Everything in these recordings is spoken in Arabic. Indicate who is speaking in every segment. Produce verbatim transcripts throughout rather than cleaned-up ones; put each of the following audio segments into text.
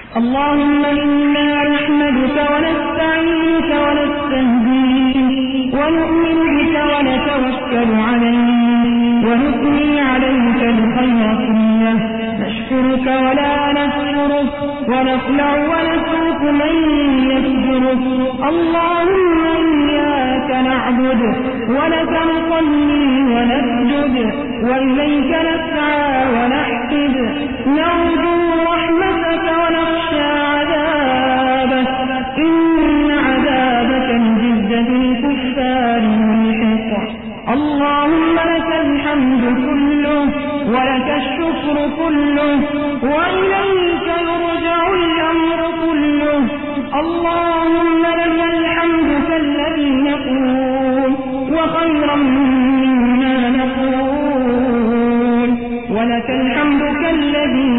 Speaker 1: اللهم إنا نحمدك ونستعينك ونستهديك ونؤمن بك ونتوكل عليك ونثني عليك الخير كله، نشكرك ولا نكفرك ونخلع ونترك من يكفرك. اللهم إياك نعبد ولك نصلي ونسجد وإليك نسعى ونحسد، نرجو رحمتك ونخشى عذابك، إن عذابك الجد بالكفار ملحق. اللهم لك الحمد كله ولك الشكر كله وإليك يرجع الأمر كله. اللهم لك الحمد كالذي نقول وخيرا مما نقول، ولك الحمد كالذي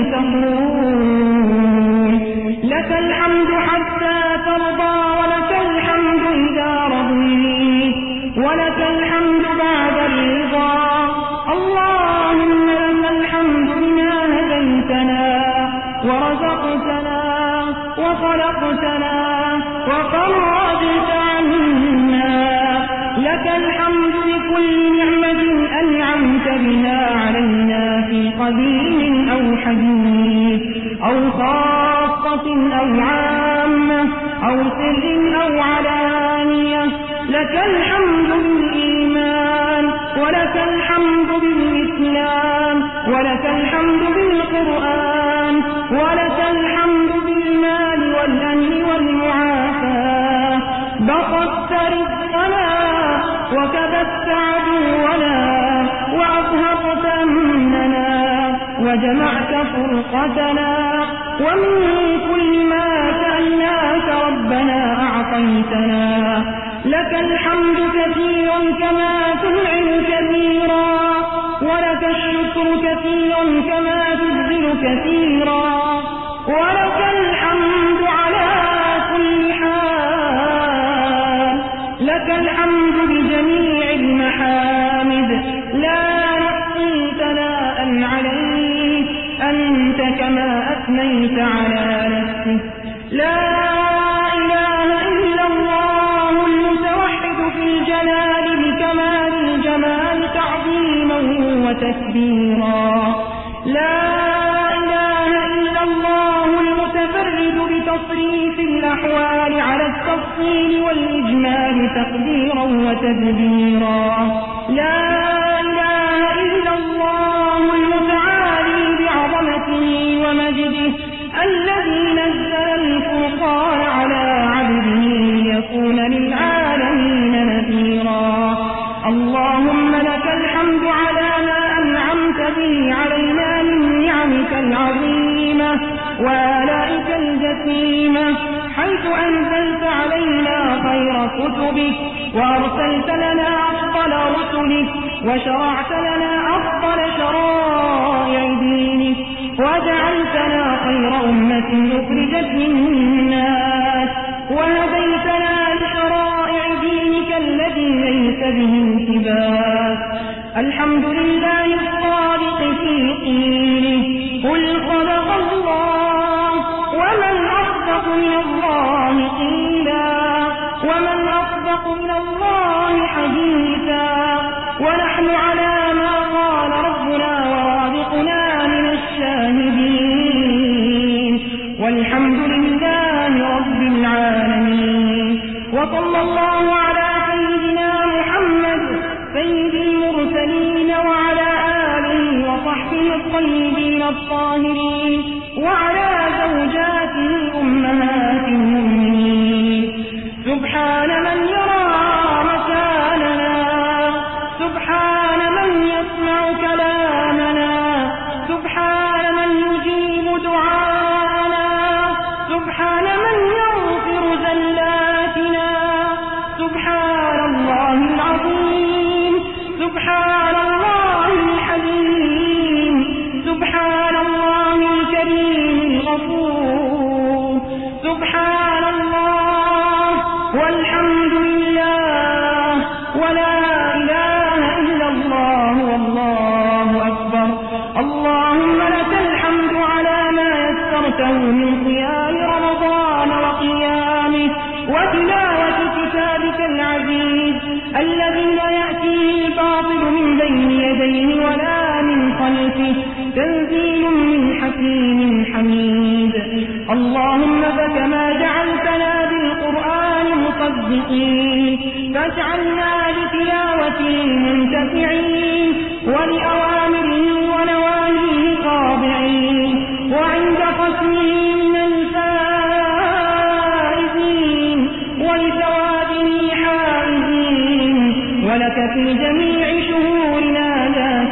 Speaker 1: تقول. لك الحمد حتى ترضى ولك الحمد إذا رضيت ولك الحمد بعد الرضا. اللهم لك الحمد بما هديتنا ورزقتنا وخلقتنا وفرجت عنا. لك الحمد بكل نعمة أنعمت بها علينا في قديم أو حديث أو خاصة أو عامة أو سر أو علانية. لك الحمد بالإيمان ولك الحمد بالإسلام ولك الحمد بالقرآن ولك الحمد بالمال والأمن والمعافاة. بسطت رزقنا وكبت عدونا وأظهرت أمننا وجمعت فرقتنا، ومن كل ما سألناك ربنا أعطيتنا. لك الحمد كثيرا كما تنعم كثيرا ولك الشكر كثيرا كما تبذل كثيرا، ولك الحمد على كل حال. لك الحمد بجميع المحامد لا نحصي ثناء عليك أنت كما أثنيت على نفسك. لا إله إلا الله المتوحد في الجلال بكمال الجمال تعظيما وتكبيرا. لا إله إلا الله المتفرد بتصريف الأحوال على التفصيل والإجمال تقديرا وتدبيرا. لا إله إلا الله المتعالي بعظمته ومجده الذي نزل الفرقان على عبده ليكون للعالمين نذيرا. اللهم لك الحمد على ما أنعمت به علينا من نعمك العظيمة وآلائك الجسيمة، حيث أنزلت علينا خير كتبك وأرسلت لنا أفضل رسلك وشرعت لنا أفضل شرائع دينك وجعلتنا خير أمة أخرجت للناس وهديتنا لشرائع دينك الذي ليس به التباس. الحمد لله الصادق في قيله قل صدق الله ومن أصدق من الله قيلا ومن أصدق من الله حديثا. ونحن على ما قال ربنا ورازقنا من الشاهدين، والحمد لله رب العالمين. وصلى الله على سيدنا محمد سيد المرسلين وعلى آله وصحبه الطيبين الطاهرين وعلى زوجاته أمهات المؤمنين. سبحان من يرى مكاننا، سبحان من يسمع كلامنا، سبحان من يجيب دعاءنا، سبحان من يغفر زلاتنا. سبحان الله العظيم، سبحان الله الحليم، سبحان الله الكريم الغفور. سبحان الله والحمد لله ولا إله إلا الله والله أكبر. اللهم لك الحمد على ما يسرت جعلته من قيام رمضان وقيامه وتلاوة كتابك العزيز الذي لا يأتيه الباطل من بين يديه ولا من خلفه تنزيل من حكيم حميد. اللهم فكما جعلتنا بالقرآن مصدقين فاجعلنا لتلاوته منتفعين ولأوامره ونواهيه خاضعين وعند قسمه من الفائزين ولثوابه حائزين ولك في جميع شهورنا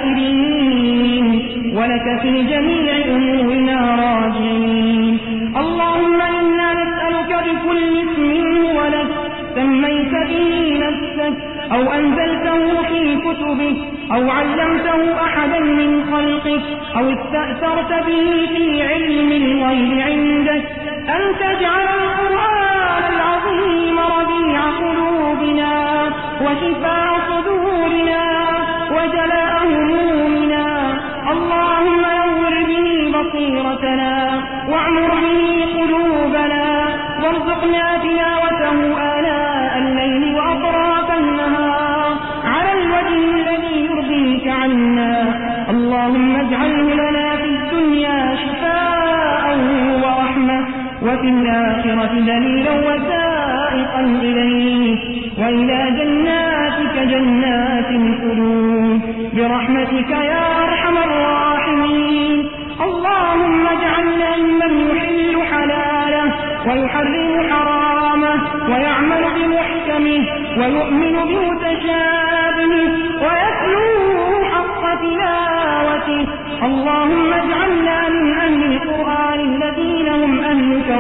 Speaker 1: ذاكرين ولك في جميع أمورنا راجعين. اللهم إنا نسألك بكل اسم هو لك سميت به نفسك أو أنزلته في كتبك أو علمته أحدا من خلقك أو استأثرت به في علم الغيب عندك أن تجعل القرآن العظيم ربيع قلوبنا وشفاء صدورنا وجلاء همومنا. اللهم نور به بصيرتنا واعمر به قلوبنا وارزقنا تلاوته آلاء الليل وأطراف النهار على الوجه الذي يرضيك عنا. اللهم اجعله لنا في الدنيا شفاء ورحمة وفي الآخرة دليلا وسائقا إليك وإلى جناتك جنات الخلود برحمتك يا أرحم الراحمين. اللهم اجعلنا ممن يحل حلاله ويحرم حرامه ويعمل بمحكمه ويؤمن بمتشابهه ويتلوه حق تلاوته. اللهم اجعلنا من أهل القرآن الذين هم أهلك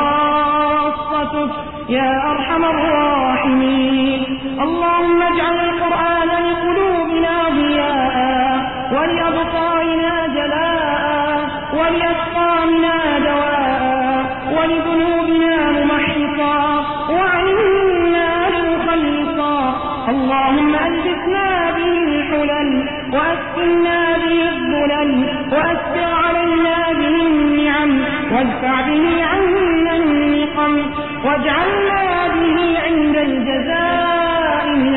Speaker 1: وخاصتك يا أرحم الراحمين. اللهم اجعل القرآن لقلوبنا ضياء ولأبصارنا جلاء ولأسقامنا دواء ولذنوبنا ممحصا وعن النار مخلصا. اللهم ألبسنا به الحلل وأسكننا به الظلل وأسر علينا به النعم وادفع به عنا النقم واجعلنا به عند الجزاء من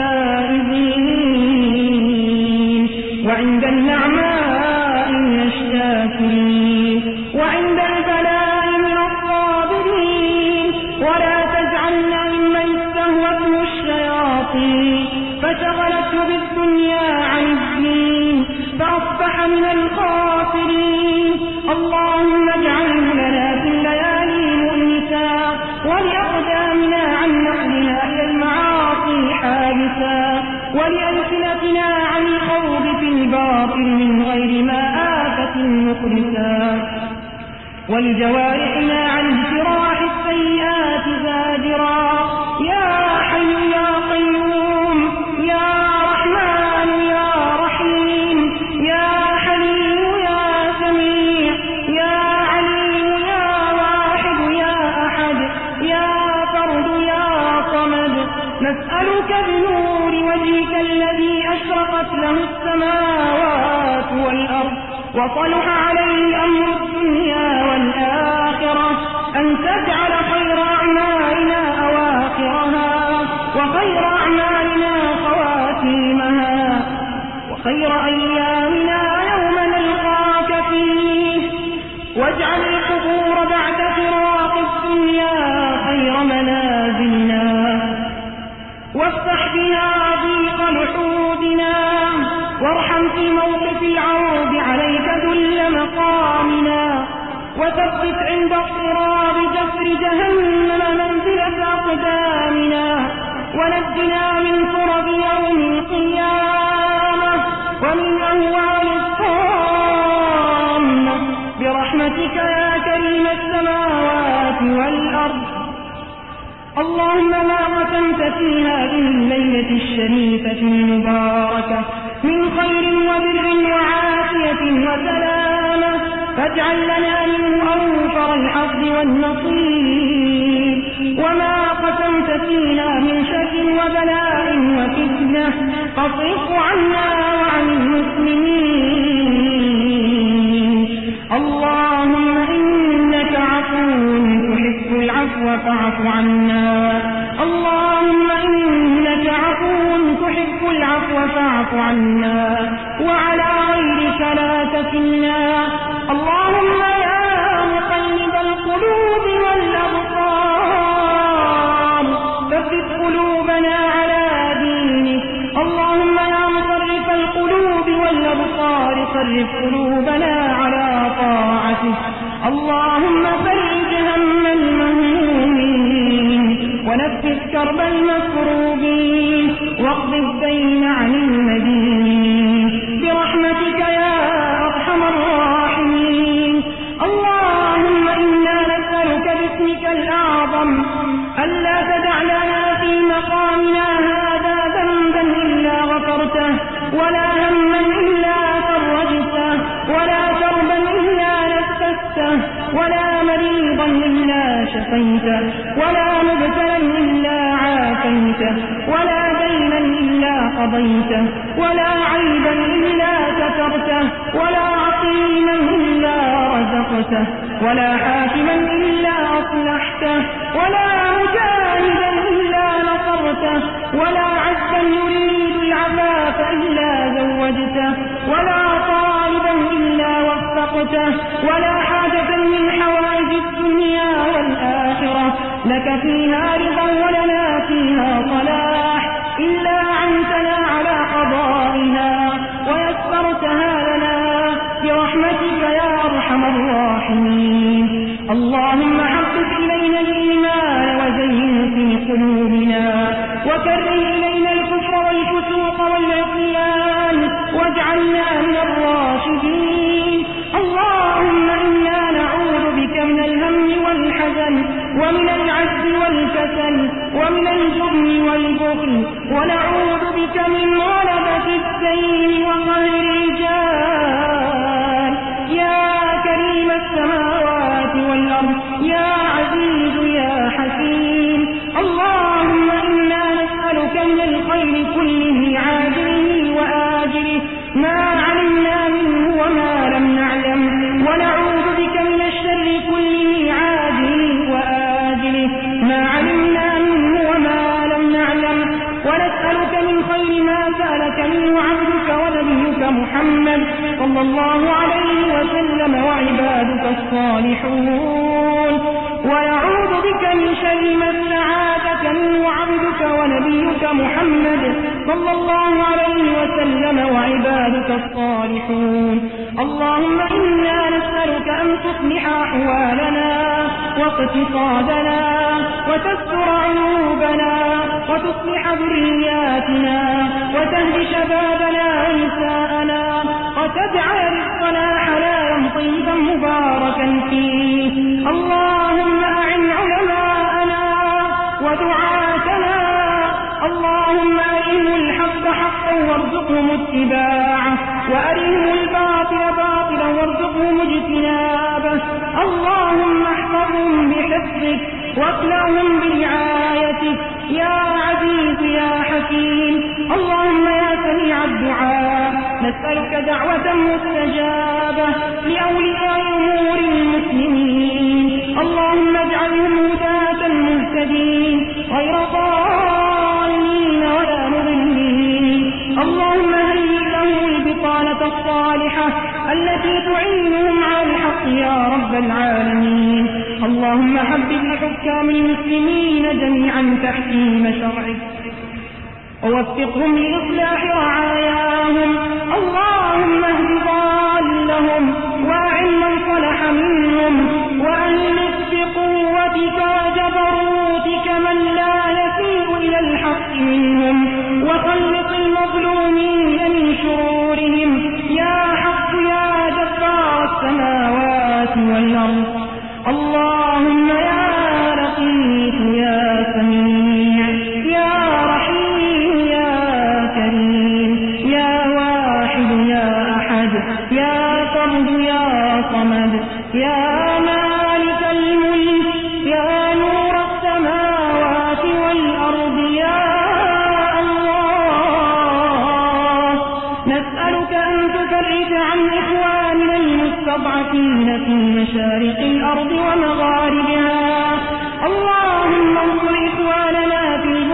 Speaker 1: الفائزين وعند النعماء من الشاكرين وعند البلاء من الصابرين. ولا تجعلنا ممن استهوته الشياطين فشغلته بالدنيا عن الدين فأصبح من الخاسرين. اللهم اجعله لنا في الليالي مؤنسا ولأقدامنا عن نحلها إلى المعاصي حابسا ولألسنتنا عن الخوض في الباطل من غير ما آفة مخلصا ولجوارحنا عن اجتراح السيئات زاجرا. يا حي يا قيوم يا رحمن يا رحيم يا حليم يا سميع يا عليم يا واحد يا أحد يا فرد يا صمد. نسألك بنور وجهك الذي أشرقت له السماوات والأرض وصلح عليه أمر الدنيا والآخرة أن تجعل خير أعمالنا أواخرها وخير أعمالنا خواتيمها وخير أيامنا يوم نلقاك فيه. واجعل القبور بعد فراق الدنيا خير منازلنا وافتح بها ضيق لحودنا وارحم في موقف العرض عليك ذل مقامنا وثبت عند اضطراب جسر جهنم منزلة أقدامنا ونجنا من كرب يوم القيامة ومن أهوال الطامة برحمتك يا كريم السماوات والأرض. اللهم ما قسمت في هذه الليلة الشريفة المباركة من خير وبر وعافية وسلامة فاجعل لنا منه أوفر الحظ والنصيب. وما قسمت فينا من شر وبلاء وفتنة فاصرف عنا وعن المسلمين. اللهم إنا فاعف عنا. اللهم إنك عفو تحب العفو فاعف عنا، وعلى غيرك لا تكلنا. اللهم يا مقلب القلوب والأبصار ثبت قلوبنا على دينك. اللهم يا مصرف القلوب والأبصار صرف قلوبنا على طاعتك. اللهم فرج هم المهمومين ونفس كرب المكروبين واقض الدين عن المدينين برحمتك يا أرحم الراحمين. اللهم إنا نسألك باسمك الأعظم ألا تدع لنا في مقامنا هذا ذنبا إلا غفرته، ولا هما إلا فرجته، ولا كربا إلا نفسته، ولا مريضا إلا شفيته، ولا مبتلا إلا عافيته، ولا دينا إلا قضيته، ولا عيبا إلا سترته، ولا عقيما إلا رزقته، ولا حاكما إلا أصلحته، ولا مجاهدا إلا نصرته، ولا عبدا يريد العفاف إلا زوجته، ولا طالبا إلا وفقته، ولا حاجة من حوائج الدنيا والآخرة لك فيها رضا ولنا فيها صلاح إلا عنتنا على قضائها ويسرتها لنا برحمتك يا أرحم الراحمين. اللهم حبب إلينا الإيمان وزينه في قلوبنا، وكره إلينا الكفر والفسوق والعصيان واجعلنا من الراشدين. اللهم إنا نعوذ بك من الهم والحزن ومن العجز والكسل ومن الجبن والبخل، ونعوذ بك من غلبة الدين وقهر الرجال يا كريم السماوات والأرض يا عزيز يا حكيم. اللهم إنا نسألك من الخير كله عاجله وآجله ما علمنا منه وما لم نعلم، ونعوذ بك من الشر كله عاجله وآجله ما علمنا منه وما لم نعلم، ونسألك من خير ما سألك منه عبدك ونبيك محمد صلى الله عليه وسلم وعبادك الصالحون، ونعوذ بك من شر ما استعاذك منه عبدك ونبيك محمد صلى الله عليه وسلم وعبادك الصالحون. اللهم إنا نسألك أن تصلح أحوالنا واقتصادنا وتستر عيوبنا وتصلح ذرياتنا وتهدي شبابنا ونساءنا وتجعل رزقنا حلالا طيبا مباركا فيه. اللهم أعن علماءنا ودعاتنا، اللهم أرهم الحق حقا وارزقهم اتباعه، وأرهم الباطل باطلا وارزقهم اجتنابه. اللهم احفظهم بحفظك واكلهم برعايتك يا عزيز يا حكيم. اللهم يا سميع الدعاء نسألك دعوة مستجابة لأولياء أمور المسلمين. اللهم اجعلهم هداة مهتدين غير ضالين ولا مضلين. اللهم هيئ لهم البطانة الصالحة التي تعينهم على الحق يا رب العالمين. اللهم حبب لحكام المسلمين جميعا تحكيم شرعك ووفقهم لإصلاح رعاياهم. اللهم اهد ضالهم وأعن من صلح منهم، وألف بقوتك وجبروتك من لا يسير إلى الحق منهم، وخلص المظلومين من شرورهم يا حق يا جبار السماوات والأرض. اللهم يا لطيف يا سميع يا رحيم يا كريم يا واحد يا أحد يا فرد يا صمد يا مالك الملك يا نور السماوات والأرض يا الله. نسألك أن تفرج عن إخواننا المستضعفين في مشارق الأرض ومغاربها. اللهم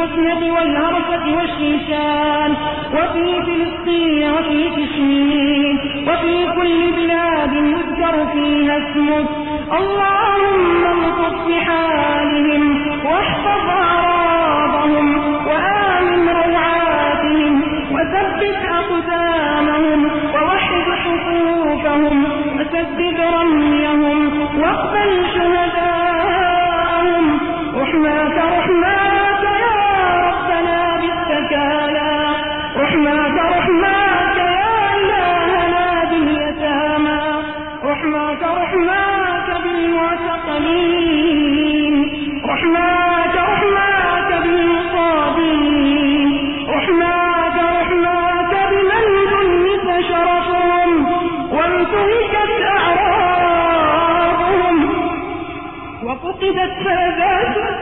Speaker 1: البوسنة والهرسة والشيشان، وفي فلسطين وفي كشمير، وفي كل بلاد يذكر فيها اسمك. اللهم الطف بحالهم واحفظ أعراضهم وآمن روعاتهم وثبت أقدامهم ووحد صفوفهم وسدد رميهم واقبل شهداءهم. رحماك رحماك يا ربنا بالتكالى، رحماك رحماك يا إلهنا باليتامى، رحماك رحماك بالمعتقلين، رحماك رحماك بالمصابين، رحماك رحماك بمن دنس شرفهم وانتهكت أعراضهم وفقدت فلذاتهم.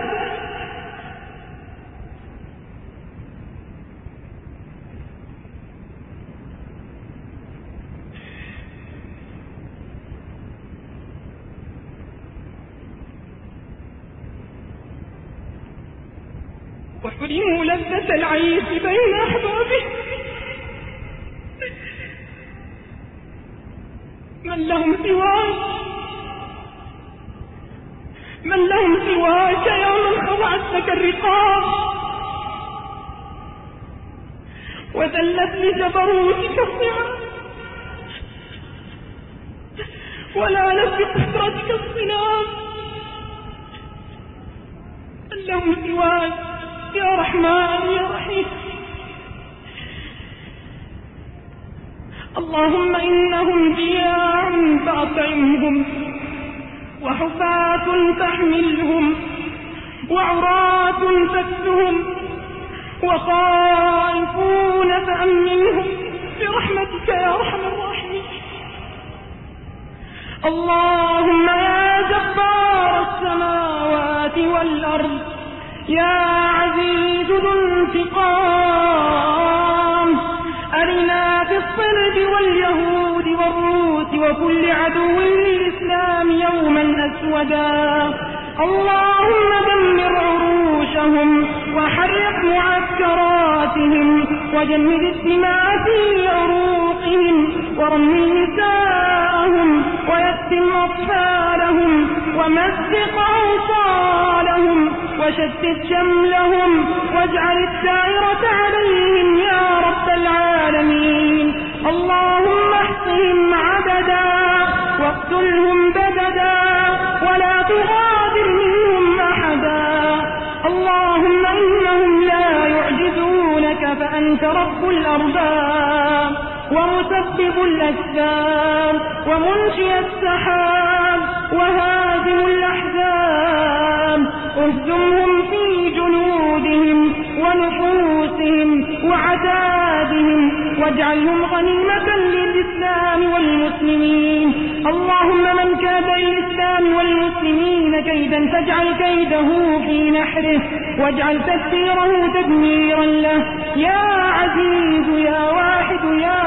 Speaker 1: وحرموا لذة العيش بين أحبابه. من لهم سواك، من لهم سواك يا من خضعت لك الرقاب وذلت لجبروتك الصعاب ولعنت بقدرتك الصنام. من لهم سواك يا رحمن يا رحيم. اللهم إنهم جياع فأطعمهم وحفاة فاحملهم وعراة فاكسهم وخائفون فأمنهم برحمتك يا أرحم الراحمين. اللهم يا جبار السماوات والأرض يا عزيز ذو انتقام، أرنا في الصلب واليهود والروس وكل عدو للإسلام يوما أسودا. اللهم دمر عروشهم وحرق معسكراتهم وجمد الدماء في عروقهم ورمل نساءهم ويتم أطفالهم ومزق أوصالهم وشتت شملهم واجعل الدائرة عليهم يا رب العالمين. اللهم احصهم عددا واقتلهم بددا ولا تغادر منهم أحدا. اللهم إنهم لا يعجزونك فأنت رب الأرباب ومسبب الأسباب ومنشئ السحاب وهازم الأحزاب. اهزمهم في جنودهم ونفوسهم وعتادهم واجعلهم غنيمة للإسلام والمسلمين. اللهم من كاد للإسلام والمسلمين كيدا فاجعل كيده في نحره واجعل تدبيره تدميرا له يا عزيز يا واحد يا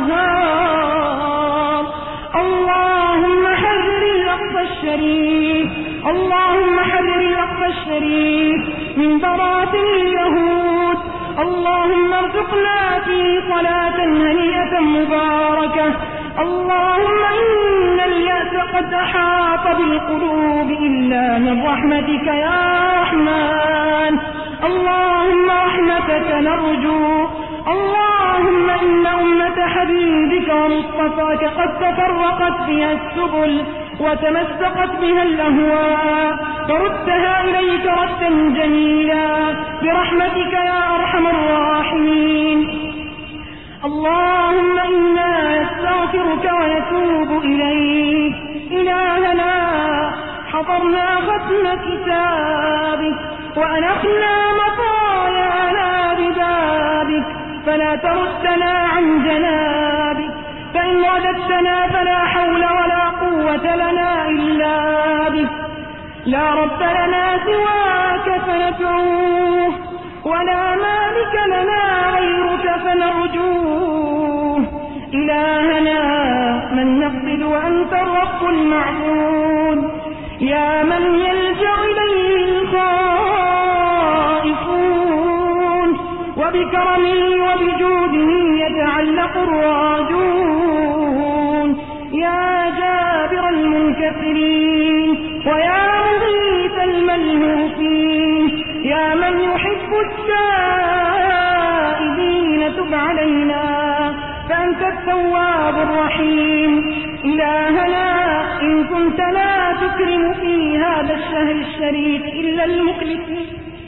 Speaker 1: قهار. اللهم حرر الأقصى الشريف، اللهم حرر الأقصى الشريف من براثن اليهود. اللهم ارزقنا فيه صلاة هنيئة مباركة. اللهم إن اليأس قد أحاط بالقلوب إلا من رحمتك يا رحمن. اللهم رحمتك نرجو. اللهم إن أمة حبيبك ومصطفاك قد تفرقت بها السبل وتمسقت بها الأهواء فردها إليك ردا جميلا برحمتك يا أرحم الراحمين. اللهم إنا نستغفرك ونتوب إليك. إلهنا حضرنا ختم كتابك وأنخنا مطايانا ببابك فلا تردنا عن جنابك، فإن رددتنا فلا حول ولا قوة لنا إلا بك. لا رب لنا سواك فندعوه ولا مالك لنا غيرك فنرجوه. إلهنا من نقصد وأنت الرب المعبود، يا من يلجأ إليه الخائفون. وبكرمه وبجوده يتعلق الراجون. يا جابر المنكسرين ويا مغيث الملهوفين، يا من يحب التائبين تب علينا فأنت التواب الرحيم. إلهنا إن كنت لا تكرم في هذا الشهر الشريف إلا المخلصين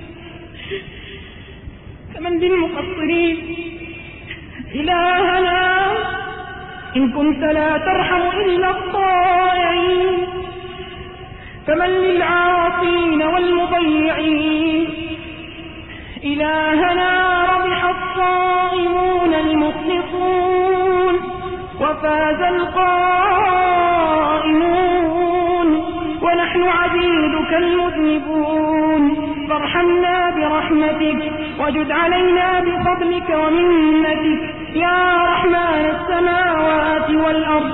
Speaker 1: فمن بالمقصرين. إلهنا إن كنت لا ترحم إلا الطائعين فمن للعاصين والمضيعين. إلهنا ربح الصائمون المخلصون وفاز القائمون ونحن عبيدك المذنبون، فارحمنا برحمتك وجد علينا بفضلك ومنتك يا رحمن السماوات والأرض.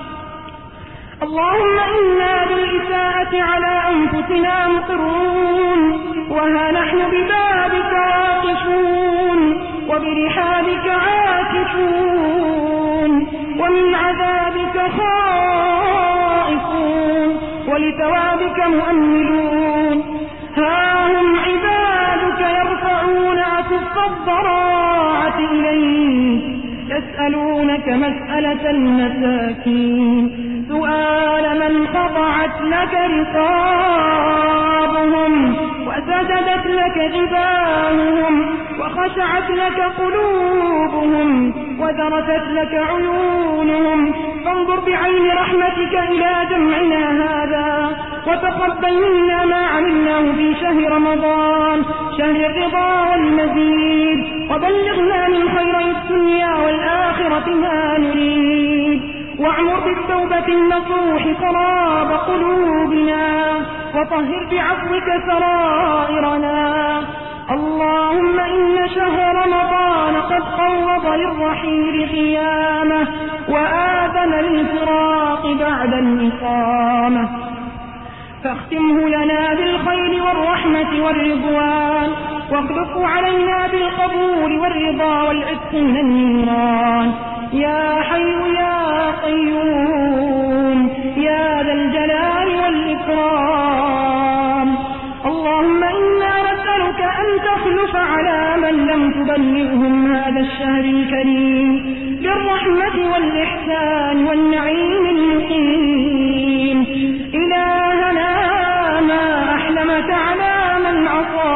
Speaker 1: اللهم إنا بالإساءة على أنفسنا مقرون، وها نحن ببابك واقفون وبرحابك عاكفون ومن عذابك خائفون ولثوابك مؤملون. ها هم عبادك يرفعون أكف الضراعة إليك يسألونك مسألة المساكين، سؤال من خضعت لك رقابهم وسجدت لك جباههم وخشعت لك قلوبهم وذرفت لك عيونهم. فانظر بعين رحمتك إلى جمعنا هذا وتقبل منا ما عملناه في شهر رمضان شهر الرضا والمزيد، وبلغنا من خيري الدنيا والآخرة ما نريد، واعمر بالتوبة النصوح قراب قلوبنا وطهر بعفوك سرائرنا. اللهم إن شهر رمضان قد قوض للرحيل قيامه وآذن للفراق بعد الإقامة، فاختمه لنا بالخير والرحمة والرضوان، واخلفه علينا بالقبول والرضا والعتق من النيران. يا حي يا قيوم يا ذا الجلال والإكرام. اللهم إنا نسألك أن تخلف على من لم تبلغهم هذا الشهر الكريم بالرحمة والإحسان والنعيم المقيم. إلهنا ما أحلمك على من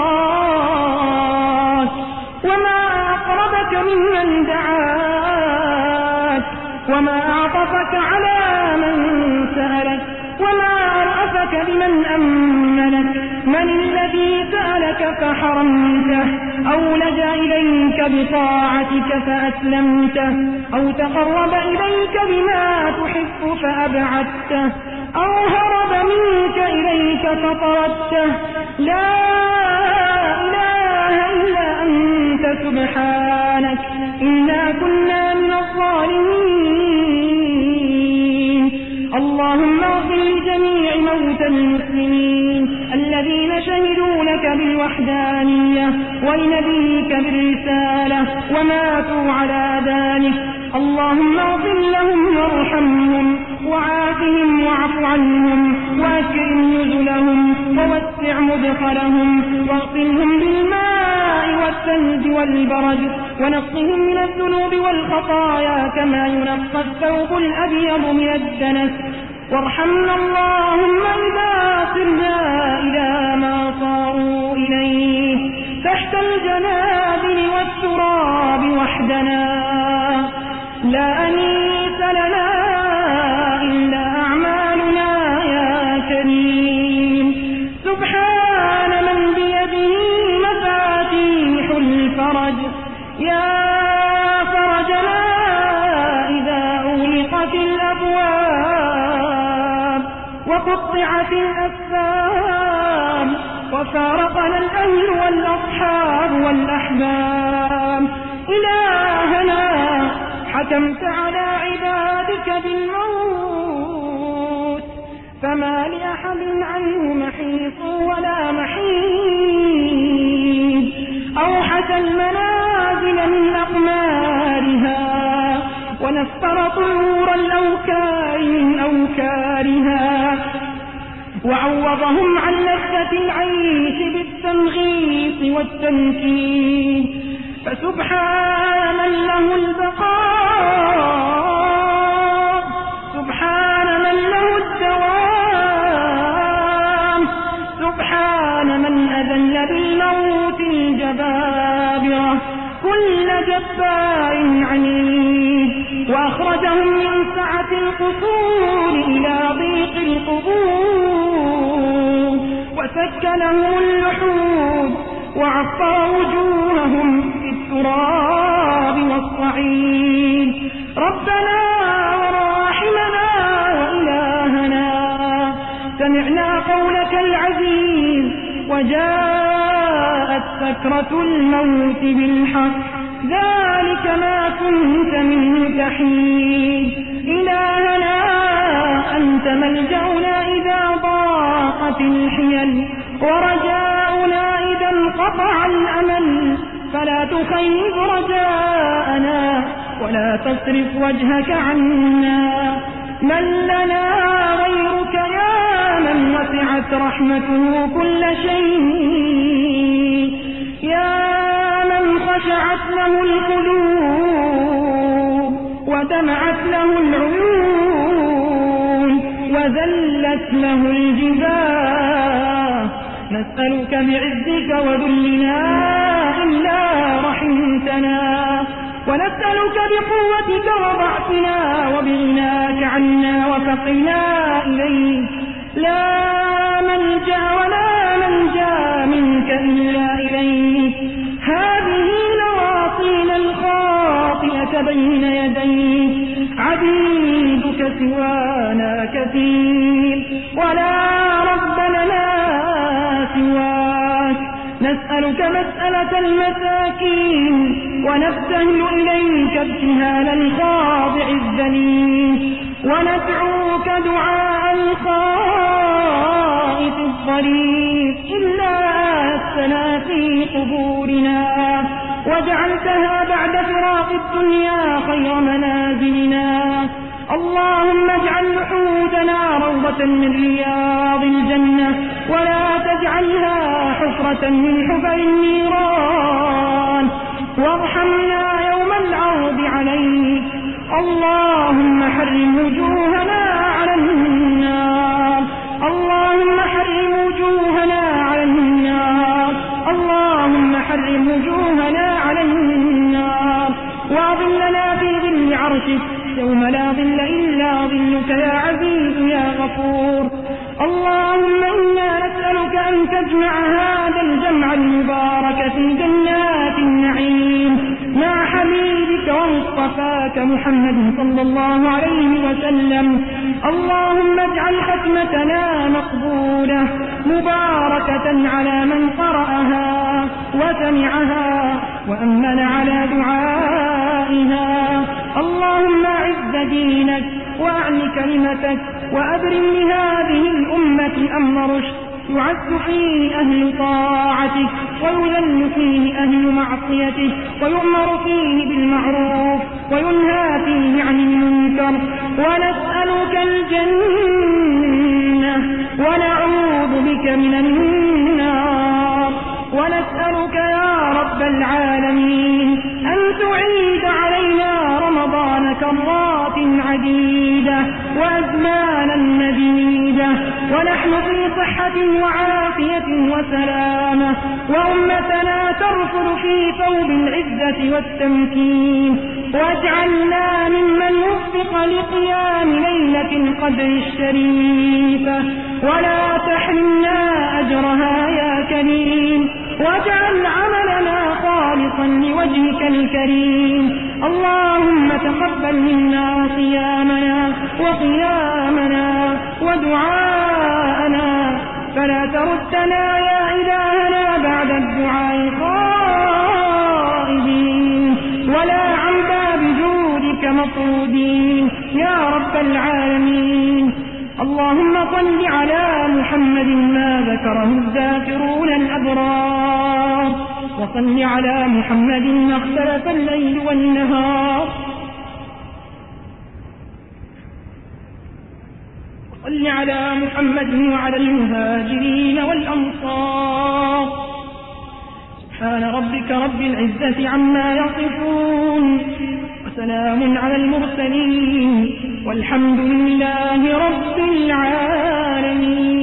Speaker 1: عصاك وما أقربك ممن دعاك وما أعطفك على من سألك وما أرأفك بمن أمنك. من الذي سألك فحرمته أو لجأ إليك بطاعتك فأسلمته أو تقرب إليك بما تحب فأبعدته أو هرب منك إليك فطردته؟ لا إله إلا أنت سبحانك إنا كنا من الظالمين. اللهم اغفر لجميع موتى المسلمين الذين شهدوا لك بالوحدانية ولنبيك بالرسالة وماتوا على ذلك. اللهم اغفر لهم وارحمهم وعافهم واعف عنهم واكرم نزلهم ووسع مدخلهم واغسلهم بالماء والثلج والبرد ونقهم من الذنوب والخطايا كما ينقى الثوب الأبيض من الدنس. وارحمنا اللهم إذا صرنا إلى ما صاروا إليه تحت الجنابل والتراب وحدنا، لا أنيس لنا إلا أعمالنا يا كريم. سبحان من بيده مفاتيح الفرج، يا فرجنا إذا أغلقت الأبواب وقطعت الأسباب وفارقنا الأهل والأصحاب والأحباب. إلهنا حكمت على عبادك بالموت فما لأحد عنه محيص ولا محيد. أوحت الملائكة ونفر طيور الأوكار من أوكارها، وعوضهم عن لذة العيش بالتنغيص والتمكين. فسبحان من له البقاء، سبحان من له الدوام، سبحان من أذل بالموت الجبابرة كل جبار عنيد، وأخرجهم من سعة القصور إلى ضيق القبور، وسكنهم اللحود وعطر وجوههم في التراب والصعيد. ربنا وراحمنا وإلهنا، سمعنا قولك العزيز وجاءت سكرة الموت بالحق، ذلك ما كنت منه تحيد. إلهنا أنت ملجأنا إذا ضاقت الحيل، ورجاؤنا إذا انقطع الأمل، فلا تخيب رجاءنا ولا تصرف وجهك عنا. من لنا غيرك يا من وسعت رحمته كل شيء، يا من خشعت له القلوب ودمعت له العيون وذلت له الجباه. نسألك بعزك وذلنا إلا رحمتنا، ونسألك بقوتك وضعفنا وبغناك عنا وفقنا إليك، لا ملجأ ولا منجا منك إلا إليك. هذه نواصينا الخاطئة بين يديك، عبيدك سوانا كثير ولا رب لنا سواك. نسألك مسألة المساكين ونبتهل إليك ابتهال الخاضع الذليل، وندعوك دعاء الخائف الضرير إلا آتنا في قبورنا، وجعلتها بعد فراق الدنيا خير منازلنا. اللهم اجعل لحودنا روضة من رياض الجنة، ولا تجعلها حفرة من حفر النيران، وارحمنا يوم العرض عليك. اللهم حرم وجوهنا على النار، اللهم حرم وجوهنا على النار، اللهم حرم وجوهنا على النار، وأظلنا في ظل عرشك يوم لا ظل إلا ظلك يا عزيز يا غفور. اللهم إنا نسألك أن تجمع هذا الجمع المبارك في جنات النعيم مع حبيبك ومصطفاك محمد صلى الله عليه وسلم. اللهم اجعل ختمتنا مقبولة مباركة على من قرأها وسمعها وأمن على دعائها. اللهم أعز دينك وأعل كلمتك، وأبرم لهذه الأمة أمر رشد، يعز فيه أهل طاعتك ويذل فيه أهل معصيتك، ويؤمر فيه بالمعروف وينهى فيه عن المنكر. ونسألك الجنة ونعوذ بك من النار. ونسألك يا رب العالمين أن تعيد علينا رمضان كرات عديدة وأزمانا مديدة، ونحن في صحة وعافية وسلامة، وأمتنا ترفض في ثوب العزة والتمكين. واجعلنا ممن وفق لقيام ليلة القدر الشريفة، ولا تحرمنا أجرها يا كريم، واجعل عملنا خالصا لوجهك الكريم. اللهم تقبل منا صيامنا وقيامنا ودعاءنا، فلا تردنا يا إلهنا بعد الدعاء خائبين، ولا عن باب جودك مطرودين يا رب العالمين. اللهم صل على محمد ما ذكره الذاكرون الأبرار، وصل على محمد ما اختلف الليل والنهار، صل على محمد وعلى المهاجرين والأنصار. سبحان ربك رب العزة عما يصفون، وسلام على المرسلين، والحمد لله رب العالمين.